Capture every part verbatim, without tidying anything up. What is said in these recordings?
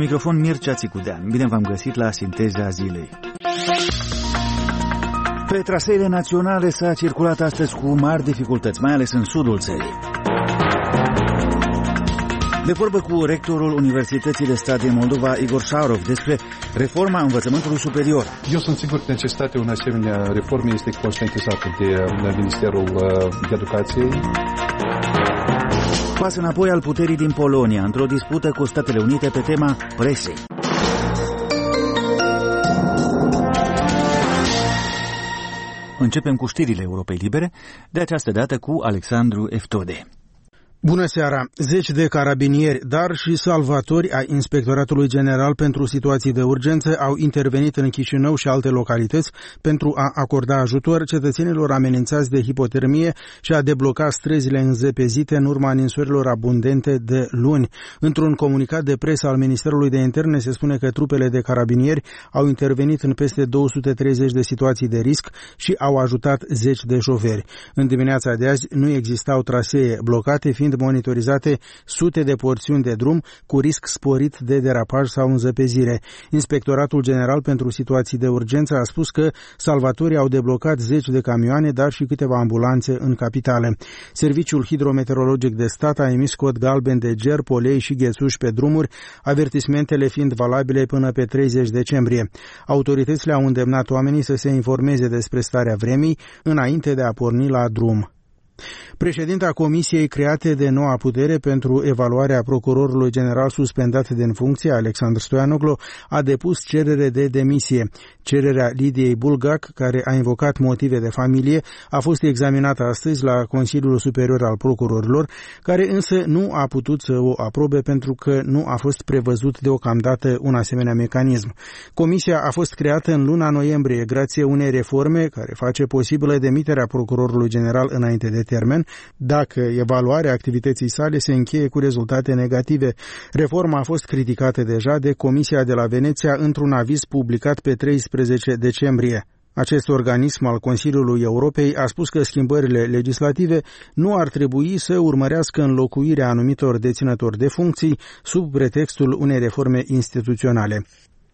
microfon Mircea Țicudean. Bine v-am găsit la Sinteza Zilei. Pe traseele naționale s-a circulat astăzi cu mari dificultăți, mai ales în sudul țării. De vorbă cu rectorul Universității de Stat din Moldova, Igor Șarov, despre reforma învățământului superior. Eu sunt sigur că necesitatea unei asemenea reforme este conștientizată de Ministerul de Educație. Pas înapoi al puterii din Polonia, într-o dispută cu Statele Unite pe tema presei. Începem cu știrile Europei Libere, de această dată cu Alexandru Eftode. Bună seara! Zeci de carabinieri, dar și salvatori ai Inspectoratului General pentru Situații de Urgență au intervenit în Chișinău și alte localități pentru a acorda ajutor cetățenilor amenințați de hipotermie și a debloca străzile înzepezite în urma ninsorilor abundente de luni. Într-un comunicat de presă al Ministerului de Interne se spune că trupele de carabinieri au intervenit în peste două sute treizeci de situații de risc și au ajutat zeci de șoferi. În dimineața de azi nu existau trasee blocate, fiind monitorizate sute de porțiuni de drum cu risc sporit de derapaj sau înzăpezire. Inspectoratul General pentru Situații de Urgență a spus că salvatorii au deblocat zeci de camioane, dar și câteva ambulanțe în capitală. Serviciul Hidrometeorologic de Stat a emis cod galben de ger, polei și ghețuși pe drumuri, avertismentele fiind valabile până pe treizeci decembrie. Autoritățile au îndemnat oamenii să se informeze despre starea vremii înainte de a porni la drum. Președinta Comisiei create de Noua Putere pentru evaluarea procurorului general suspendat din funcție, Alexandru Stoianoglu, a depus cerere de demisie. Cererea Lidiei Bulgac, care a invocat motive de familie, a fost examinată astăzi la Consiliul Superior al Procurorilor, care însă nu a putut să o aprobe pentru că nu a fost prevăzut deocamdată un asemenea mecanism. Comisia a fost creată în luna noiembrie grație unei reforme care face posibilă demiterea procurorului general înainte de termen, dacă evaluarea activității sale se încheie cu rezultate negative. Reforma a fost criticată deja de Comisia de la Veneția într-un aviz publicat pe treisprezece decembrie. Acest organism al Consiliului Europei a spus că schimbările legislative nu ar trebui să urmărească înlocuirea anumitor deținători de funcții sub pretextul unei reforme instituționale.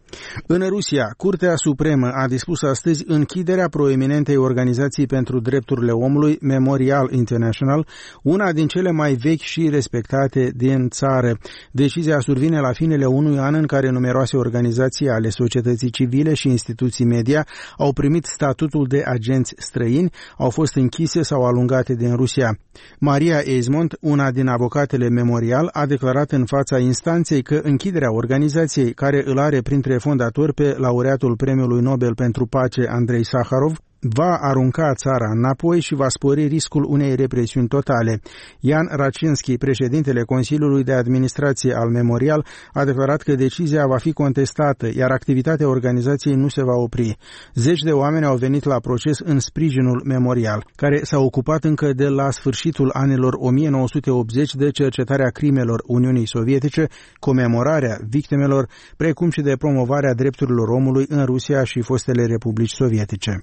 În Rusia, Curtea Supremă a dispus astăzi închiderea proeminentei organizații pentru drepturile omului Memorial International, una din cele mai vechi și respectate din țară. Decizia survine la finele unui an în care numeroase organizații ale societății civile și instituții media au primit statutul de agenți străini, au fost închise sau alungate din Rusia. Maria Eismont, una din avocatele Memorial, a declarat în fața instanței că închiderea organizației, care îl are printre fondator pe laureatul Premiului Nobel pentru Pace Andrei Saharov, va arunca țara înapoi și va spori riscul unei represiuni totale. Ian Racinski, președintele Consiliului de Administrație al Memorial, a declarat că decizia va fi contestată, iar activitatea organizației nu se va opri. Zeci de oameni au venit la proces în sprijinul Memorial, care s-a ocupat încă de la sfârșitul anilor o mie nouă sute optzeci de cercetarea crimelor Uniunii Sovietice, comemorarea victimelor, precum și de promovarea drepturilor omului în Rusia și fostele republici sovietice.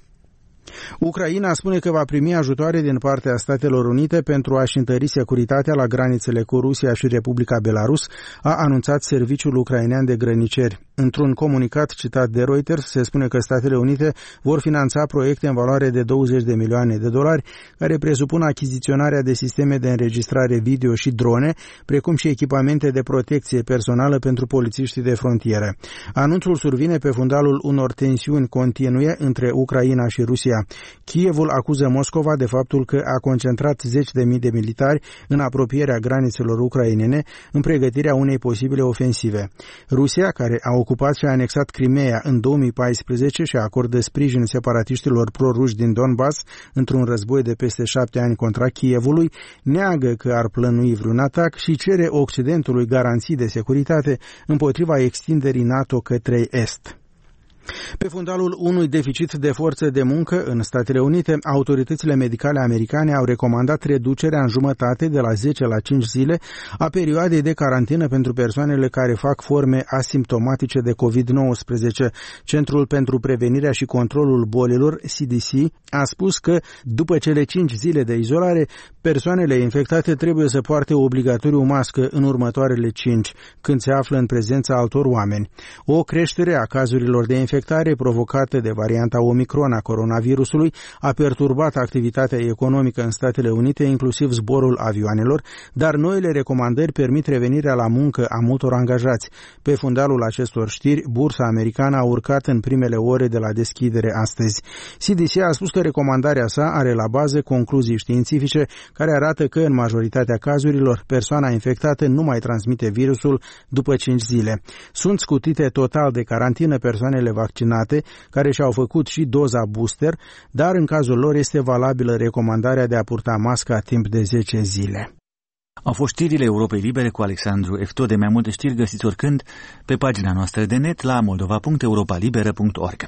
Ucraina spune că va primi ajutoare din partea Statelor Unite pentru a-și întări securitatea la granițele cu Rusia și Republica Belarus, a anunțat Serviciul Ucrainean de Grăniceri. Într-un comunicat citat de Reuters, se spune că Statele Unite vor finanța proiecte în valoare de douăzeci de milioane de dolari, care presupun achiziționarea de sisteme de înregistrare video și drone, precum și echipamente de protecție personală pentru polițiștii de frontieră. Anunțul survine pe fundalul unor tensiuni continue între Ucraina și Rusia. Kievul acuză Moscova de faptul că a concentrat zeci de mii de militari în apropierea granițelor ucrainene în pregătirea unei posibile ofensive. Rusia, care a ocupat și a anexat Crimea în două mii paisprezece și acordă sprijin separatiștilor proruși din Donbass într-un război de peste șapte ani contra Kievului, neagă că ar plănui vreun atac și cere Occidentului garanții de securitate împotriva extinderii NATO către Est. Pe fundalul unui deficit de forță de muncă în Statele Unite, autoritățile medicale americane au recomandat reducerea în jumătate de la zece la cinci zile a perioadei de carantină pentru persoanele care fac forme asimptomatice de covid nouăsprezece. Centrul pentru Prevenirea și Controlul Bolilor, C D C, a spus că după cele cinci zile de izolare, persoanele infectate trebuie să poarte obligatoriu mască în următoarele cinci, când se află în prezența altor oameni. O creștere a cazurilor de infectare provocată de varianta Omicron a coronavirusului a perturbat activitatea economică în Statele Unite, inclusiv zborul avioanelor, dar noile recomandări permit revenirea la muncă a multor angajați. Pe fundalul acestor știri, bursa americană a urcat în primele ore de la deschidere astăzi. C D C a spus că recomandarea sa are la bază concluzii științifice care arată că în majoritatea cazurilor persoana infectată nu mai transmite virusul după cinci zile. Sunt scutite total de carantină persoanele vaccinate care și-au făcut și doza booster, dar în cazul lor este valabilă recomandarea de a purta masca timp de zece zile. Au fost știrile Europei Libere cu Alexandru Eftode. Mai multe știri găsiți oricând pe pagina noastră de net la moldova punct europa liberă punct org.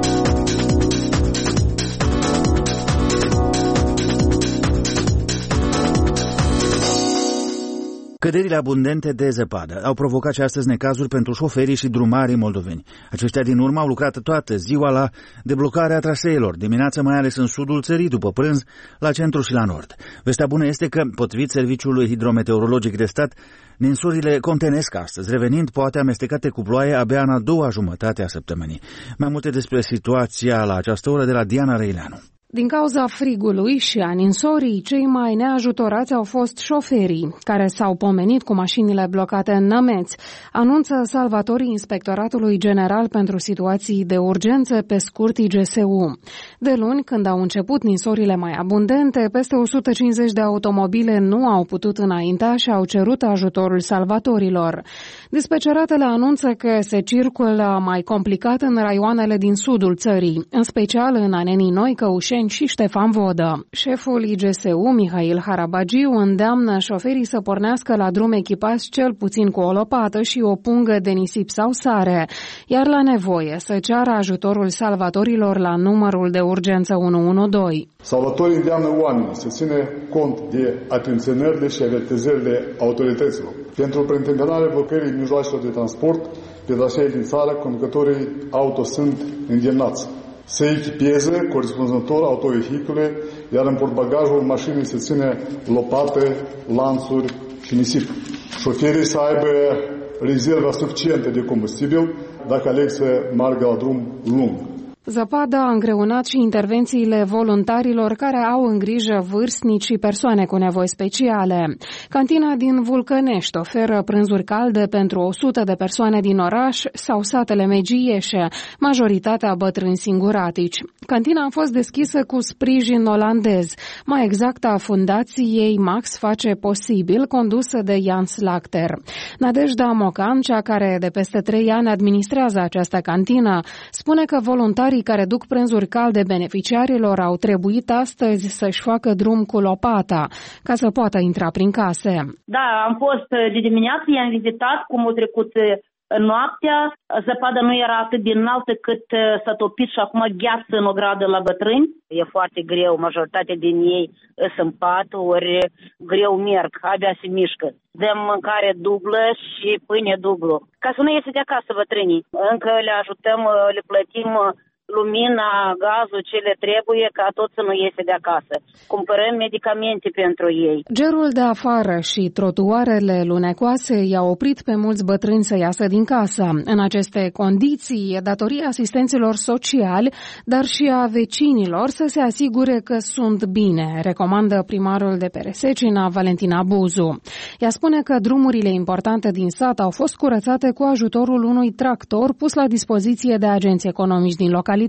Căderile abundente de zăpadă au provocat și astăzi necazuri pentru șoferii și drumarii moldoveni. Aceștia din urmă au lucrat toată ziua la deblocarea traseelor, dimineața mai ales în sudul țării, după prânz, la centru și la nord. Vestea bună este că, potrivit Serviciului Hidrometeorologic de Stat, ninsorile contenesc astăzi, revenind poate amestecate cu ploaie abia în a doua jumătate a săptămânii. Mai multe despre situația la această oră de la Diana Răileanu. Din cauza frigului și a ninsorii, cei mai neajutorați au fost șoferii, care s-au pomenit cu mașinile blocate în nămeți, anunță salvatorii Inspectoratului General pentru Situații de Urgență, pe scurt I G S U. De luni, când au început ninsorile mai abundente, peste o sută cincizeci de automobile nu au putut înainta și au cerut ajutorul salvatorilor. Dispeceratele anunță că se circulă mai complicat în raioanele din sudul țării, în special în Anenii Noi, Căușeni și Ștefan Vodă. Șeful I G S U, Mihail Harabagiu, îndeamnă șoferii să pornească la drum echipați cel puțin cu o lopată și o pungă de nisip sau sare, iar la nevoie să ceară ajutorul salvatorilor la numărul de urgență unu unu doi. Salvatorii îndeamnă oamenii să țină cont de atenționările și avertizările autorităților. Pentru preîntâmpinarea blocării mijloacelor de transport pe trasee din țară, conducătorii auto sunt îndemnați să echipeze corespunzător autovehicule, iar în portbagajul mașinii să ține lopate, lanțuri și nisip. Șoferii să aibă rezerva suficientă de combustibil dacă aleg să meargă la drum lung. Zăpada a îngreunat și intervențiile voluntarilor care au în grijă vârstnici și persoane cu nevoi speciale. Cantina din Vulcănești oferă prânzuri calde pentru o sută de persoane din oraș sau satele Megieșe, majoritatea bătrâni singuratici. Cantina a fost deschisă cu sprijin olandez, mai exact a fundației Max Face Posibil, condusă de Jan Slachter. Nadejda Mocan, cea care de peste trei ani administrează această cantină, spune că voluntarii care duc prânzuri calde beneficiarilor au trebuit astăzi să-și facă drum cu lopata ca să poată intra prin case. Da, am fost de dimineață, i-am vizitat cum au trecut noaptea. Zăpada nu era atât de înaltă cât s-a topit și acum gheață în o gradă la bătrâni. E foarte greu, majoritatea din ei sunt în pat, ori greu merg, abia se mișcă. Dăm mâncare dublă și pâine dublu. Ca să nu iese de acasă bătrânii. Încă le ajutăm, le plătim lumina, gazul, ce le trebuie, ca tot să nu iese de acasă. Cumpărăm medicamente pentru ei. Gerul de afară și trotuarele lunecoase i-au oprit pe mulți bătrâni să iasă din casă. În aceste condiții, e datoria asistenților sociali, dar și a vecinilor să se asigure că sunt bine, recomandă primarul de Peresecina, Valentina Buzu. Ea spune că drumurile importante din sat au fost curățate cu ajutorul unui tractor pus la dispoziție de agenți economici din localitate.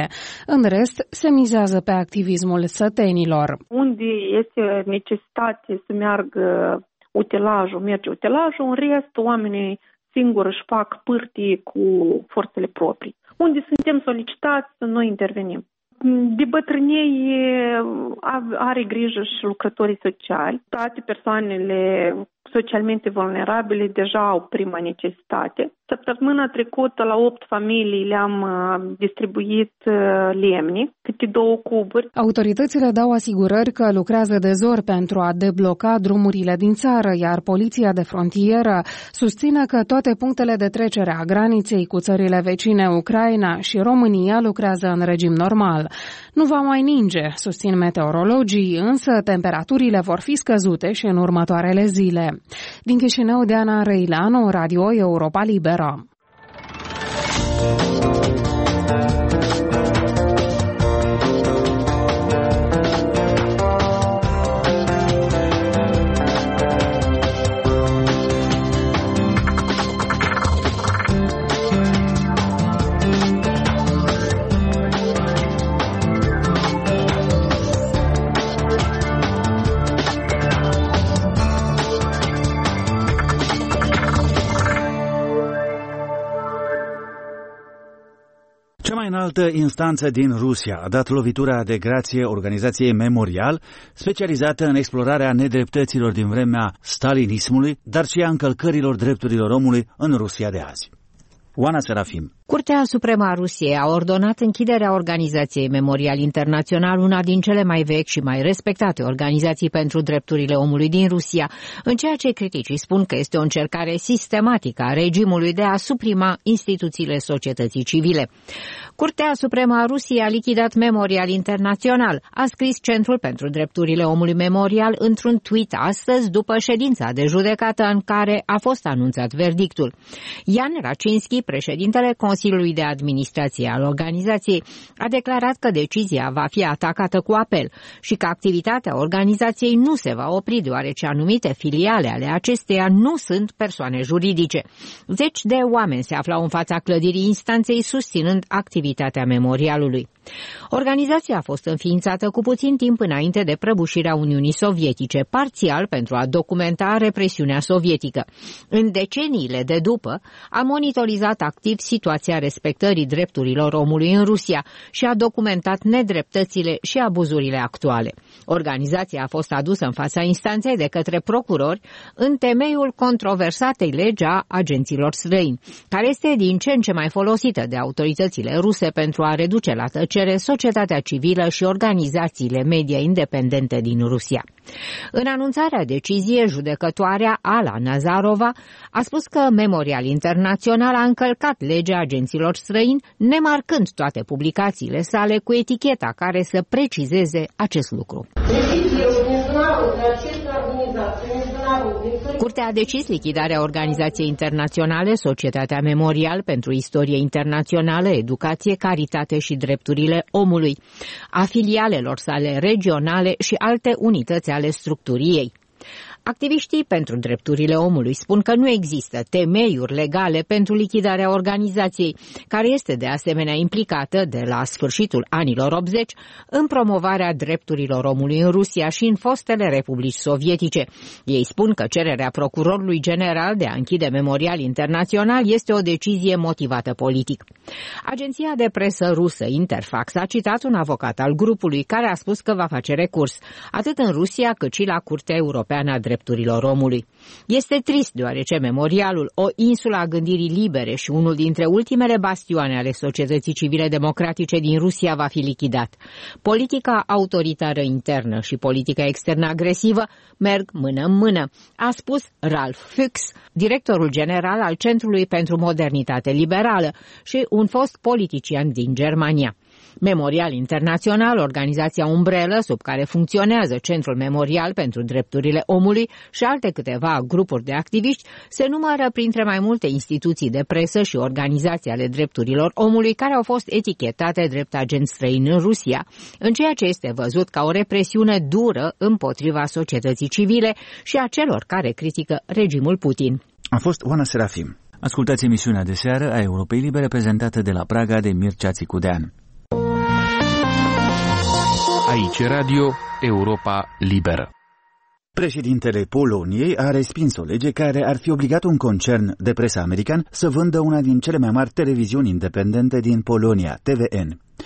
În rest, se mizează pe activismul sătenilor. Unde este necesitate să meargă utilajul, merge utilajul, în rest, oamenii singuri își fac pârtii cu forțele proprii. Unde suntem solicitați, noi intervenim. De bătrânei are grijă și lucrătorii sociali. Toate persoanele socialmente vulnerabile deja au prima necesitate. Săptămâna trecută la opt familii le-am distribuit lemne, câte două cuburi. Autoritățile dau asigurări că lucrează de zor pentru a debloca drumurile din țară, iar poliția de frontieră susține că toate punctele de trecere a graniței cu țările vecine Ucraina și România lucrează în regim normal. Nu va mai ninge, susțin meteorologii, însă temperaturile vor fi scăzute și în următoarele zile. Din Chișinău, Diana Răileanu, Radio Europa Liberă. Cea mai înaltă instanță din Rusia a dat lovitura de grație organizației Memorial, specializată în explorarea nedreptăților din vremea stalinismului, dar și a încălcărilor drepturilor omului în Rusia de azi. Oana Serafim. Curtea Supremă a Rusiei a ordonat închiderea organizației Memorial Internațional, una din cele mai vechi și mai respectate organizații pentru drepturile omului din Rusia, în ceea ce criticii spun că este o încercare sistematică a regimului de a suprima instituțiile societății civile. Curtea Supremă a Rusiei a lichidat Memorial Internațional, a scris Centrul pentru Drepturile Omului Memorial într-un tweet astăzi după ședința de judecată în care a fost anunțat verdictul. Ian Racinski, președintele Consiliului de Administrație al organizației, a declarat că decizia va fi atacată cu apel și că activitatea organizației nu se va opri deoarece anumite filiale ale acesteia nu sunt persoane juridice. Zeci de oameni se aflau în fața clădirii instanței susținând activitatea memorialului. Organizația a fost înființată cu puțin timp înainte de prăbușirea Uniunii Sovietice, parțial pentru a documenta represiunea sovietică. În deceniile de după, a monitorizat activ situația respectării drepturilor omului în Rusia și a documentat nedreptățile și abuzurile actuale. Organizația a fost adusă în fața instanței de către procurori în temeiul controversatei legi a agenților străini, care este din ce în ce mai folosită de autoritățile ruse pentru a reduce la tăcere societatea civilă și organizațiile media independente din Rusia. În anunțarea deciziei, judecătoarea Ala Nazarova a spus că Memorial Internațional a încălcat legea agenților străini, nemarcând toate publicațiile sale cu eticheta care să precizeze acest lucru. Curtea a decis lichidarea organizației internaționale Societatea Memorial pentru Istorie Internațională, Educație, Caritate și Drepturile Omului, a filialelor sale regionale și alte unități ale structurii ei. Activiștii pentru drepturile omului spun că nu există temeiuri legale pentru lichidarea organizației, care este de asemenea implicată de la sfârșitul anilor optzeci în promovarea drepturilor omului în Rusia și în fostele republici sovietice. Ei spun că cererea procurorului general de a închide Memorial Internațional este o decizie motivată politic. Agenția de presă rusă Interfax a citat un avocat al grupului care a spus că va face recurs, atât în Rusia cât și la Curtea Europeană a Drepturilor Omului. Este trist deoarece Memorialul, o insulă a gândirii libere și unul dintre ultimele bastioane ale societății civile democratice din Rusia, va fi lichidat. Politica autoritară internă și politica externă agresivă merg mână în mână, a spus Ralf Fuchs, directorul general al Centrului pentru Modernitate Liberală și un fost politician din Germania. Memorial Internațional, organizația umbrelă sub care funcționează Centrul Memorial pentru Drepturile Omului și alte câteva grupuri de activiști, se numără printre mai multe instituții de presă și organizații ale drepturilor omului care au fost etichetate drept agenți străini în Rusia, în ceea ce este văzut ca o represiune dură împotriva societății civile și a celor care critică regimul Putin. A fost Oana Serafim. Ascultați emisiunea de seară a Europei Libere prezentată de la Praga de Mircea Țicudean. Aici Radio Europa Liberă. Președintele Poloniei a respins o lege care ar fi obligat un concern de presă american să vândă una din cele mai mari televiziuni independente din Polonia, T V N.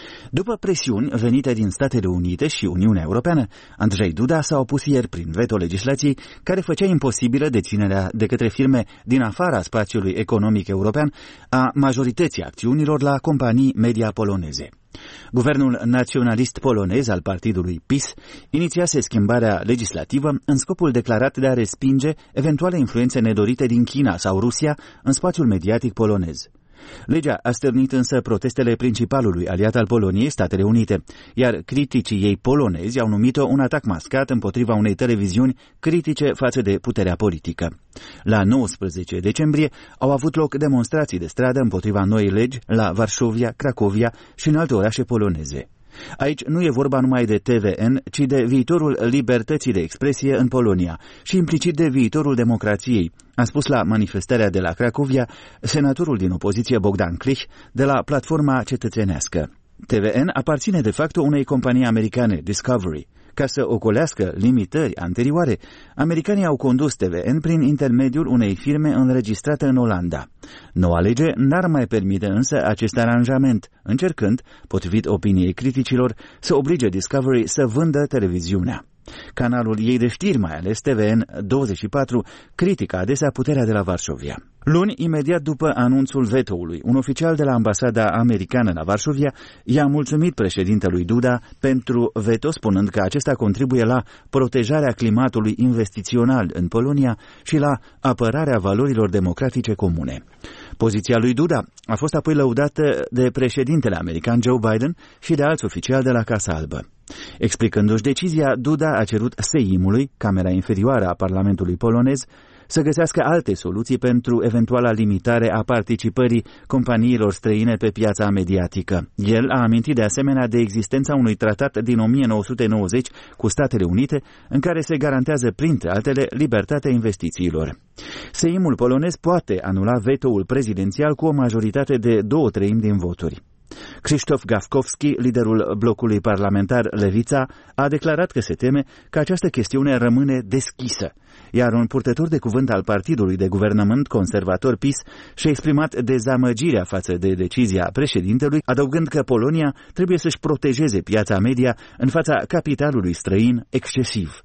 După presiuni venite din Statele Unite și Uniunea Europeană, Andrei Duda s-a opus ieri prin veto legislației care făcea imposibilă deținerea de către firme din afara spațiului economic european a majorității acțiunilor la companii media poloneze. Guvernul naționalist polonez al partidului P I S inițiase schimbarea legislativă în scopul declarat de a respinge eventuale influențe nedorite din China sau Rusia în spațiul mediatic polonez. Legea a stârnit însă protestele principalului aliat al Poloniei, Statele Unite, iar criticii ei polonezi au numit-o un atac mascat împotriva unei televiziuni critice față de puterea politică. La nouăsprezece decembrie au avut loc demonstrații de stradă împotriva noii legi la Varșovia, Cracovia și în alte orașe poloneze. Aici nu e vorba numai de T V N, ci de viitorul libertății de expresie în Polonia și implicit de viitorul democrației, a spus la manifestarea de la Cracovia senatorul din opoziție Bogdan Klich de la Platforma Cetățenească. T V N aparține de fapt unei companii americane, Discovery. Ca să ocolească limitări anterioare, americanii au condus T V N prin intermediul unei firme înregistrate în Olanda. Noua lege n-ar mai permite însă acest aranjament, încercând, potrivit opiniei criticilor, să oblige Discovery să vândă televiziunea. Canalul ei de știri, mai ales T V N douăzeci și patru, critică adesea puterea de la Varșovia. Luni, imediat după anunțul vetoului, un oficial de la ambasada americană la Varșovia i-a mulțumit președintelui Duda pentru veto, spunând că acesta contribuie la protejarea climatului investițional în Polonia și la apărarea valorilor democratice comune. Poziția lui Duda a fost apoi lăudată de președintele american Joe Biden și de alți oficiali de la Casa Albă. Explicându-și decizia, Duda a cerut Seimului, Camera Inferioară a Parlamentului polonez, să găsească alte soluții pentru eventuala limitare a participării companiilor străine pe piața mediatică. El a amintit de asemenea de existența unui tratat din o mie nouă sute nouăzeci cu Statele Unite, în care se garantează, printre altele, libertatea investițiilor. Seimul polonez poate anula vetoul prezidențial cu o majoritate de două treimi din voturi. Krzysztof Gawkowski, liderul blocului parlamentar Lewica, a declarat că se teme că această chestiune rămâne deschisă, iar un purtător de cuvânt al partidului de guvernământ conservator P I S și-a exprimat dezamăgirea față de decizia președintelui, adăugând că Polonia trebuie să-și protejeze piața media în fața capitalului străin excesiv.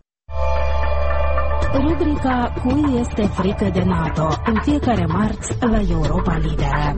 Rubrica Cui este frică de NATO, în fiecare marți la Europa Liberă.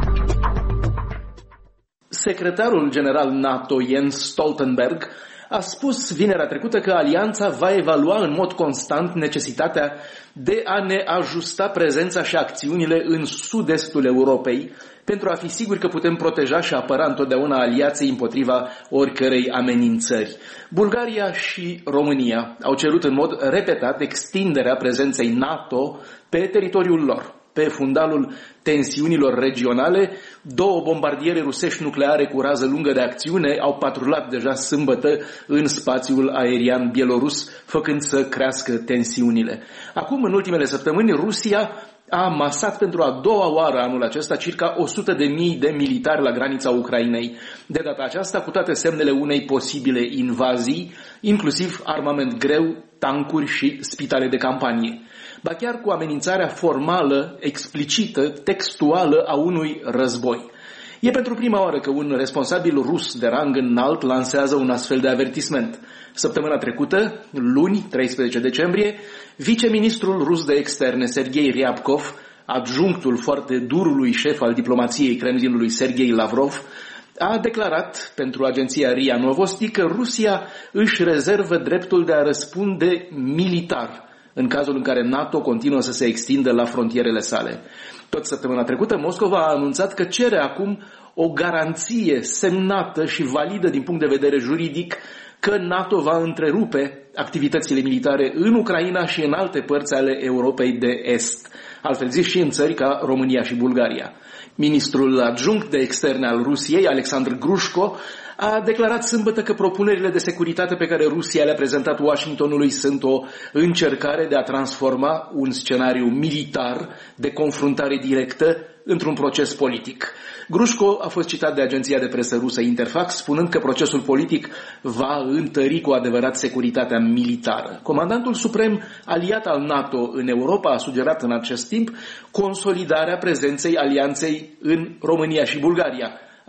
Secretarul general NATO Jens Stoltenberg a spus vinerea trecută că alianța va evalua în mod constant necesitatea de a ne ajusta prezența și acțiunile în sud-estul Europei pentru a fi siguri că putem proteja și apăra întotdeauna aliații împotriva oricărei amenințări. Bulgaria și România au cerut în mod repetat extinderea prezenței NATO pe teritoriul lor. Pe fundalul tensiunilor regionale, două bombardiere rusești nucleare cu rază lungă de acțiune au patrulat deja sâmbătă în spațiul aerian bielorus, făcând să crească tensiunile. Acum, în ultimele săptămâni, Rusia a amasat pentru a doua oară anul acesta circa o sută de mii de militari la granița Ucrainei. De data aceasta, cu toate semnele unei posibile invazii, inclusiv armament greu, tancuri și spitale de campanie. Ba chiar cu amenințarea formală, explicită, textuală a unui război. E pentru prima oară că un responsabil rus de rang înalt lansează un astfel de avertisment. Săptămâna trecută, luni, treisprezece decembrie, viceministrul rus de externe Sergei Ryabkov, adjunctul foarte durului șef al diplomației Kremlinului Sergei Lavrov, a declarat pentru agenția R I A Novosti că Rusia își rezervă dreptul de a răspunde militar în cazul în care NATO continuă să se extindă la frontierele sale. Tot săptămâna trecută, Moscova a anunțat că cere acum o garanție semnată și validă din punct de vedere juridic că NATO va întrerupe activitățile militare în Ucraina și în alte părți ale Europei de Est, altfel zis și în țări ca România și Bulgaria. Ministrul adjunct de externe al Rusiei, Alexandru Grușko, a declarat sâmbătă că propunerile de securitate pe care Rusia le-a prezentat Washingtonului sunt o încercare de a transforma un scenariu militar de confruntare directă într-un proces politic. Grușko a fost citat de agenția de presă rusă Interfax, spunând că procesul politic va întări cu adevărat securitatea militară. Comandantul suprem aliat al NATO în Europa a sugerat în acest timp consolidarea prezenței alianței în România și Bulgaria,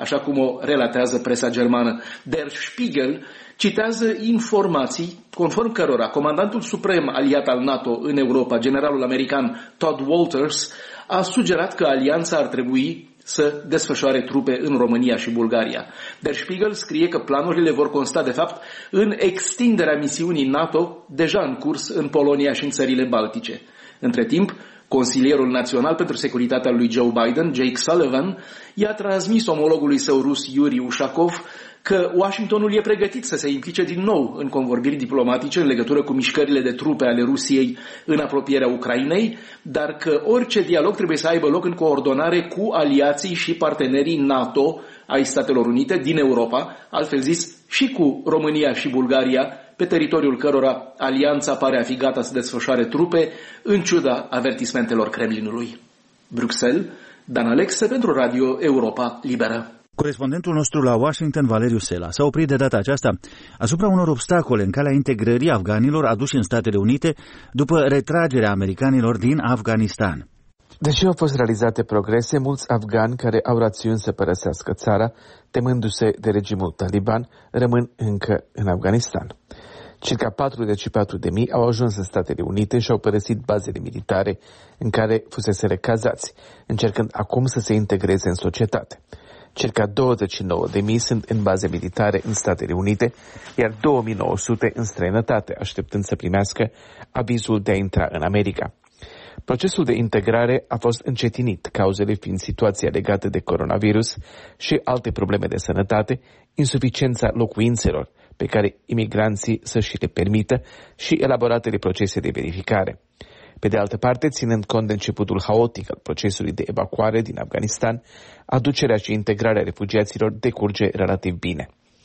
așa cum o relatează presa germană. Der Spiegel citează informații conform cărora comandantul suprem aliat al NATO în Europa, generalul american Todd Walters, a sugerat că alianța ar trebui să desfășoare trupe în România și Bulgaria. Der Spiegel scrie că planurile vor consta, de fapt, în extinderea misiunii NATO deja în curs în Polonia și în țările Baltice. Între timp, consilierul național pentru securitatea lui Joe Biden, Jake Sullivan, i-a transmis omologului său rus Yuri Ushakov că Washingtonul e pregătit să se implice din nou în convorbiri diplomatice în legătură cu mișcările de trupe ale Rusiei în apropierea Ucrainei, dar că orice dialog trebuie să aibă loc în coordonare cu aliații și partenerii NATO ai Statelor Unite din Europa, altfel zis și cu România și Bulgaria, pe teritoriul cărora alianța pare a fi gata să desfășoare trupe, în ciuda avertismentelor Kremlinului. Bruxelles, Dan Alexe pentru Radio Europa Liberă. Corespondentul nostru la Washington, Valeriu Sela, s-a oprit de data aceasta asupra unor obstacole în calea integrării afganilor aduși în Statele Unite după retragerea americanilor din Afganistan. Deși au fost realizate progrese, mulți afgani care au rațiuni să părăsească țara, temându-se de regimul Taliban, rămân încă în Afganistan. Circa patruzeci și patru de mii au ajuns în Statele Unite și au părăsit bazele militare în care fuseseră cazați, încercând acum să se integreze în societate. Circa douăzeci și nouă de mii sunt în baze militare în Statele Unite, iar două mii nouă sute în străinătate, așteptând să primească avizul de a intra în America. Procesul de integrare a fost încetinit, cauzele fiind situația legată de coronavirus și alte probleme de sănătate, insuficiența locuințelor pe care imigranții să și le permită și elaboratele procese de verificare. Pe de altă parte, ținând cont de începutul haotic al procesului de evacuare din Afganistan, aducerea și integrarea refugiaților decurge relativ bine.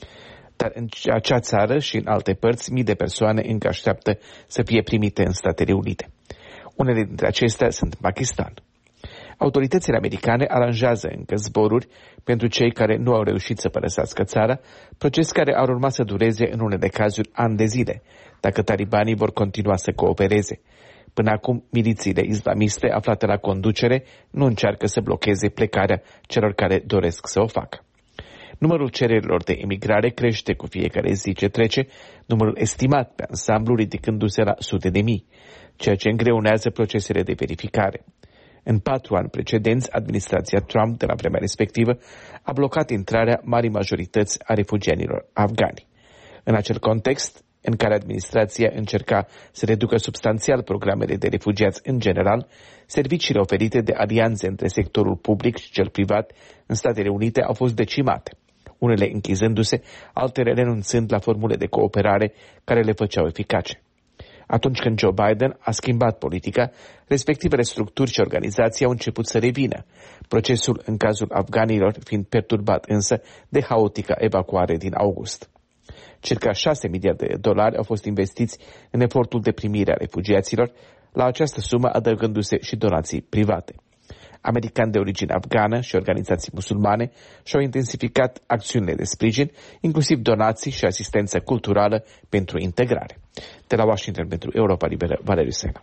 Dar în acea țară și în alte părți, mii de persoane încă așteaptă să fie primite în Statele Unite. Unele dintre acestea sunt în Pakistan. Autoritățile americane aranjează încă zboruri pentru cei care nu au reușit să părăsească țara, proces care ar urma să dureze în unele cazuri ani de zile, dacă talibanii vor continua să coopereze. Până acum, milițiile islamiste aflate la conducere nu încearcă să blocheze plecarea celor care doresc să o facă. Numărul cererilor de emigrare crește cu fiecare zi ce trece, numărul estimat pe ansamblu ridicându-se la sute de mii, ceea ce îngreunează procesele de verificare. În patru ani precedenți, administrația Trump, de la vremea respectivă, a blocat intrarea marii majorități a refugianilor afgani. În acel context, în care administrația încerca să reducă substanțial programele de refugiați în general, serviciile oferite de alianțe între sectorul public și cel privat în Statele Unite au fost decimate, unele închizându-se, altele renunțând la formule de cooperare care le făceau eficace. Atunci când Joe Biden a schimbat politica, respectivele structuri și organizații au început să revină, procesul în cazul afganilor fiind perturbat însă de haotica evacuare din august. Circa șase miliarde de dolari au fost investiți în efortul de primire a refugiaților, la această sumă adăugându-se și donații private. Americani de origine afgană și organizații musulmane și-au intensificat acțiunile de sprijin, inclusiv donații și asistență culturală pentru integrare. De la Washington pentru Europa Liberă, Valeriu Sena.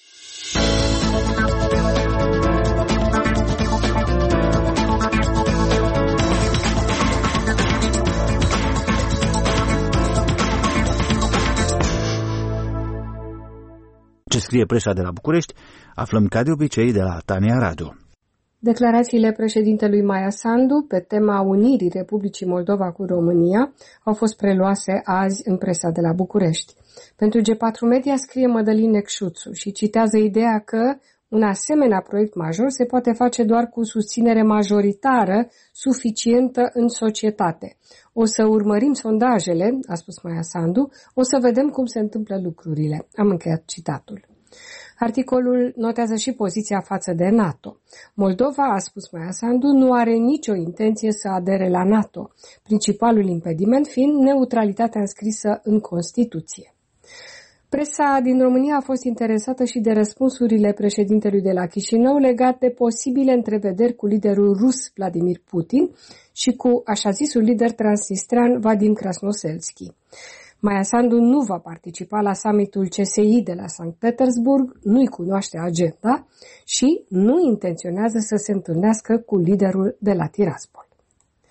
Ce scrie presa de la București, aflăm ca de obicei de la Tania Radu. Declarațiile președintelui Maia Sandu pe tema unirii Republicii Moldova cu România au fost preluase azi în presa de la București. Pentru G patru Media scrie Mădălin Necșuțu și citează ideea că un asemenea proiect major se poate face doar cu susținere majoritară suficientă în societate. O să urmărim sondajele, a spus Maia Sandu, o să vedem cum se întâmplă lucrurile. Am încheiat citatul. Articolul notează și poziția față de NATO. Moldova, a spus Maia Sandu, nu are nicio intenție să adere la NATO, principalul impediment fiind neutralitatea înscrisă în Constituție. Presa din România a fost interesată și de răspunsurile președintelui de la Chișinău legate de posibile întrevederi cu liderul rus Vladimir Putin și cu așa zisul lider transnistrean Vadim Krasnoselski. Maia Sandu nu va participa la summitul C S I de la Sankt Petersburg, nu-i cunoaște agenda și nu intenționează să se întâlnească cu liderul de la Tiraspol.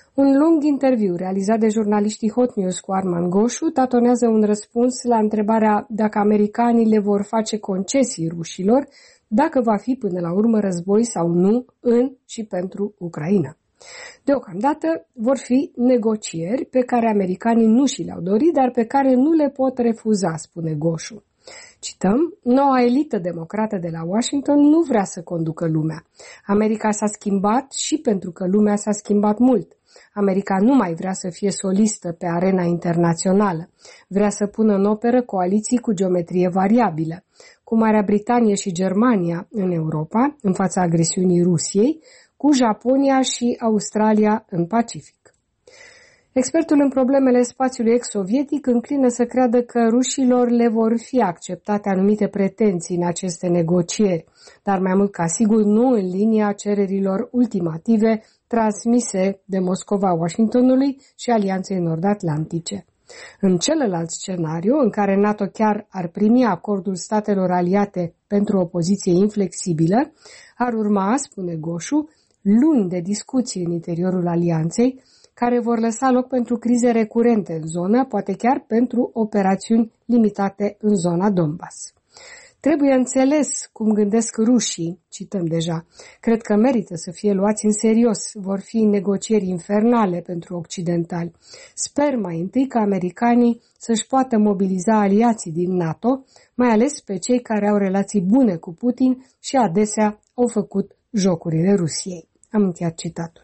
Un lung interviu realizat de jurnaliștii Hot News cu Arman Goșu tatonează un răspuns la întrebarea dacă americanii le vor face concesii rușilor, dacă va fi până la urmă război sau nu în și pentru Ucraina. Deocamdată vor fi negocieri pe care americanii nu și le-au dorit, dar pe care nu le pot refuza, spune Goșu. Cităm, noua elită democrată de la Washington nu vrea să conducă lumea. America s-a schimbat și pentru că lumea s-a schimbat mult. America nu mai vrea să fie solistă pe arena internațională. Vrea să pună în operă coaliții cu geometrie variabilă, cu Marea Britanie și Germania în Europa, în fața agresiunii Rusiei, cu Japonia și Australia în Pacific. Expertul în problemele spațiului ex-sovietic înclină să creadă că rușilor le vor fi acceptate anumite pretenții în aceste negocieri, dar mai mult ca sigur nu în linia cererilor ultimative transmise de Moscova Washingtonului și Alianței Nord-Atlantice. În celălalt scenariu, în care NATO chiar ar primi acordul statelor aliate pentru o poziție inflexibilă, ar urma, spune Goșu, luni de discuții în interiorul alianței, care vor lăsa loc pentru crize recurente în zonă, poate chiar pentru operațiuni limitate în zona Donbass. Trebuie înțeles cum gândesc rușii, cităm deja. Cred că merită să fie luați în serios. Vor fi negocieri infernale pentru occidentali. Sper mai întâi ca americanii să-și poată mobiliza aliații din NATO, mai ales pe cei care au relații bune cu Putin și adesea au făcut jocurile Rusiei. Am încheiat citatul.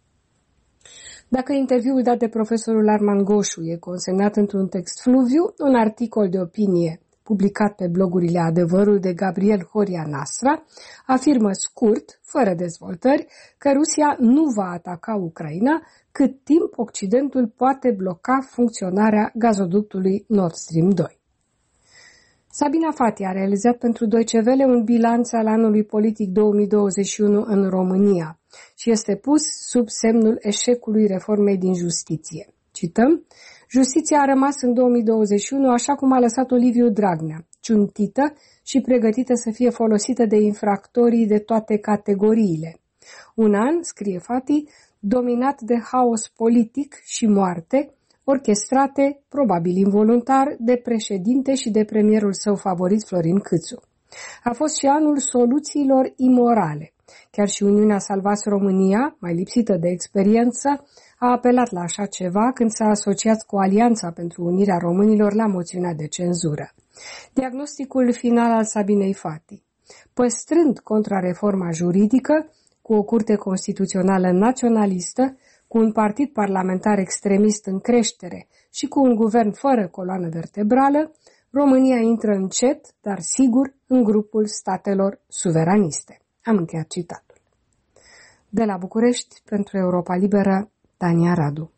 Dacă interviul dat de profesorul Arman Goșu e consemnat într-un text fluviu, un articol de opinie publicat pe blogurile Adevărul de Gabriel Horia Nasra afirmă scurt, fără dezvoltări, că Rusia nu va ataca Ucraina cât timp Occidentul poate bloca funcționarea gazoductului Nord Stream doi. Sabina Fati a realizat pentru Deutsche Welle un bilanț al anului politic două mii douăzeci și unu în România și este pus sub semnul eșecului reformei din justiție. Cităm, justiția a rămas în două mii douăzeci și unu așa cum a lăsat-o Liviu Dragnea, ciuntită și pregătită să fie folosită de infractorii de toate categoriile. Un an, scrie Fati, dominat de haos politic și moarte, orchestrate, probabil involuntar, de președinte și de premierul său favorit Florin Câțu. A fost și anul soluțiilor imorale. Chiar și Uniunea Salvați România, mai lipsită de experiență, a apelat la așa ceva când s-a asociat cu Alianța pentru Unirea Românilor la moțiunea de cenzură. Diagnosticul final al Sabinei Fati. Păstrând contrareforma juridică, cu o curte constituțională naționalistă, cu un partid parlamentar extremist în creștere și cu un guvern fără coloană vertebrală, România intră încet, dar sigur, în grupul statelor suveraniste. Am încheiat citatul. De la București, pentru Europa Liberă, Tania Radu.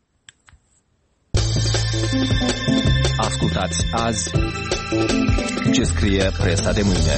Ascultați azi ce scrie presa de mâine.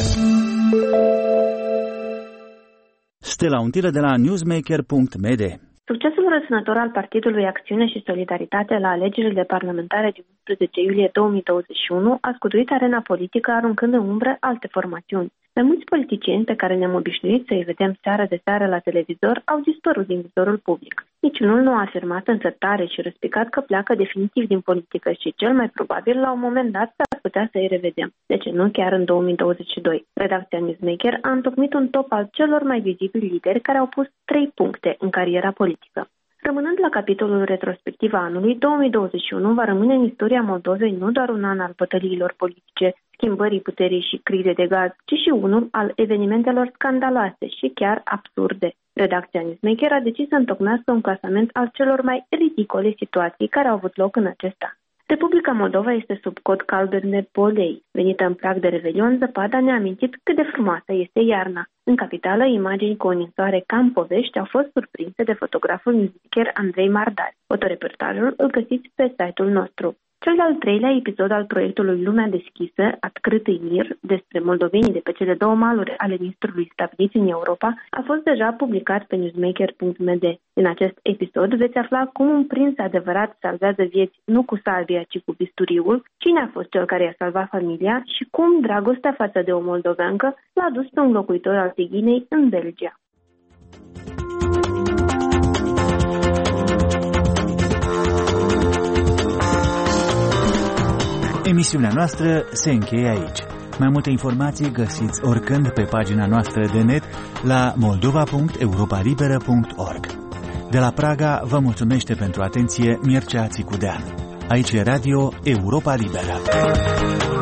Stella Untilă de la newsmaker punct m d. Succesul răsunător al Partidului Acțiune și Solidaritate la alegerile parlamentare din unsprezece iulie două mii douăzeci și unu a scutuit arena politică, aruncând în umbră alte formațiuni. Mai mulți politicieni pe care ne-am obișnuit să-i vedem seară de seară la televizor au dispărut din vizorul public. Niciunul nu a afirmat însă tare și răspicat că pleacă definitiv din politică și cel mai probabil la un moment dat s-ar putea să-i revedem. De ce nu chiar în două mii douăzeci și doi? Redacția Newsmaker a întocmit un top al celor mai vizibili lideri care au pus trei puncte în cariera politică. Rămânând la capitolul retrospectiv a anului, două mii douăzeci și unu va rămâne în istoria Moldovei nu doar un an al bătăliilor politice, schimbării puterii și crize de gaz, ci și unul al evenimentelor scandaloase și chiar absurde. Redacția Newsmaker a decis să întocmească un clasament al celor mai ridicole situații care au avut loc în acest an. Republica Moldova este sub cod galben de polei. Venită în prag de revelion, zăpada ne-a amintit cât de frumoasă este iarna. În capitală, imagini cu o ninsoare ca în povești au fost surprinse de fotograful newsmaker Andrei Mardari. Fotoreportajul îl găsiți pe site-ul nostru. Cel de-al treilea episod al proiectului Lumea Deschisă, Открытый Мир, despre moldovenii de pe cele două maluri ale ministrului stabiliți în Europa, a fost deja publicat pe newsmaker punct m d. În acest episod veți afla cum un prinț adevărat salvează vieți nu cu sabia, ci cu bisturiul, cine a fost cel care i-a salvat familia și cum dragostea față de o moldoveancă l-a dus pe un locuitor al Tighinei în Belgia. Emisiunea noastră se încheie aici. Mai multe informații găsiți oricând pe pagina noastră de net la moldova punct europa liberă punct org. De la Praga vă mulțumește pentru atenție Mircea Țicudean. Aici e Radio Europa Liberă.